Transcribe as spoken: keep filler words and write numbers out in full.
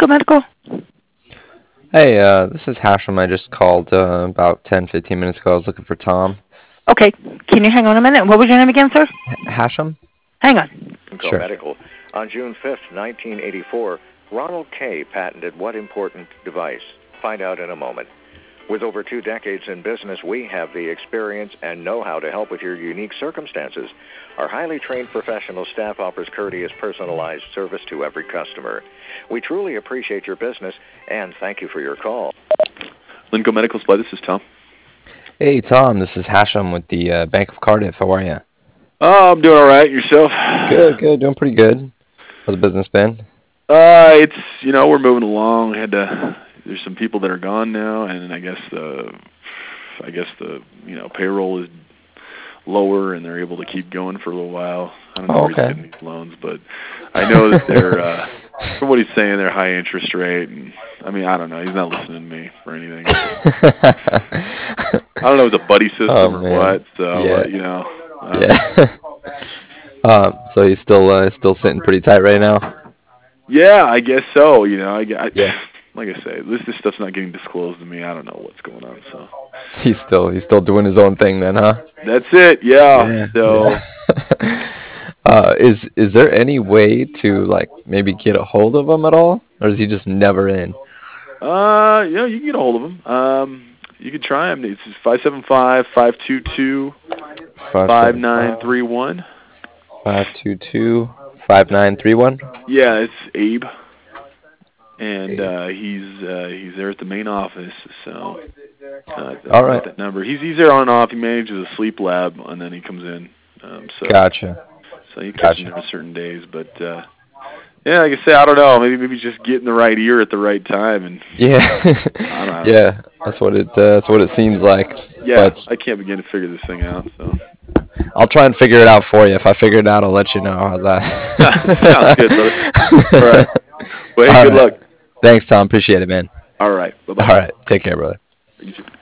Medical? Hey, uh, this is Hashem. I just called uh, about ten, fifteen minutes ago. I was looking for Tom. Okay, can you hang on a minute? What was your name again, sir? H- Hashem? Hang on. Simcoe Sure. Medical. On June fifth, nineteen eighty-four, Ronald Kay patented what important device? Find out in a moment. With over two decades in business, we have the experience and know-how to help with your unique circumstances. Our highly trained professional staff offers courteous, personalized service to every customer. We truly appreciate your business, and thank you for your call. Lincoln Medical Supply, this is Tom. Hey, Tom. This is Hashem with the uh, Bank of Cardiff. How are you? Oh, I'm doing all right. Yourself? Good, good. Doing pretty good. How's the business been? Uh, it's, you know, we're moving along. We had to, there's some people that are gone now, and I guess the, I guess the, you know, payroll is lower, and they're able to keep going for a little while. I don't know Oh, where he's okay. getting these loans, but I know that they're, uh, from what he's saying, they're high interest rate, and I mean, I don't know. He's not listening to me for anything. I don't know if it's a buddy system Oh, or man. what, so, Yeah. uh, you know. Uh, Yeah. um, so he's still uh, still sitting pretty tight right now? Yeah, I guess so. You know, I, I Yeah. like I say, this this stuff's not getting disclosed to me. I don't know what's going on. So He's still he's still doing his own thing then, huh? that's it. Yeah. So yeah. uh, is is there any way to like maybe get a hold of him at all, or is he just never in? uh, you know, you can get a hold of him. Um, you can try him. It's five seven five, five two two, five nine three one. Five two two five nine three one. Yeah, it's Abe, and uh, he's uh, he's there at the main office. So uh, All right. that number. He's he's there on and off. He manages a sleep lab, and then he comes in. Um, so Gotcha. so you catch Gotcha. him on certain days, but. Uh, Yeah, like I say, I don't know. Maybe maybe just get in the right ear at the right time, and Yeah. I don't know. yeah. That's what it uh, that's what it seems like. yeah, But I can't begin to figure this thing out. So I'll try and figure it out for you. If I figure it out, I'll let you know. How's that? Sounds good, brother. All right. Well, hey, All good right. luck. Thanks, Tom. Appreciate it, man. All right. Bye bye. All right. Take care, brother. You too.